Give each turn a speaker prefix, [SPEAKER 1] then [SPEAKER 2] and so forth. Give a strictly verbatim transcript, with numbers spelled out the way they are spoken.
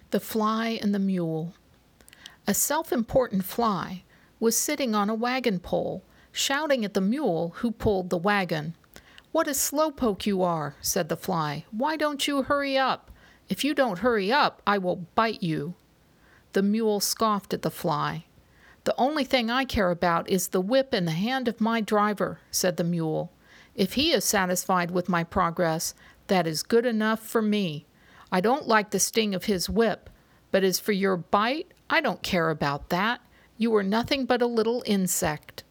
[SPEAKER 1] The Fly and the Mule. A self-important fly was sitting on a wagon pole, shouting at the mule who pulled the wagon. "What a slowpoke you are," said the fly. "Why don't you hurry up? If you don't hurry up, I will bite you." The mule scoffed at the fly. "The only thing I care about is the whip in the hand of my driver," said the mule. "If he is satisfied with my progress, that is good enough for me. I don't like the sting of his whip, but as for your bite, I don't care about that. You are nothing but a little insect."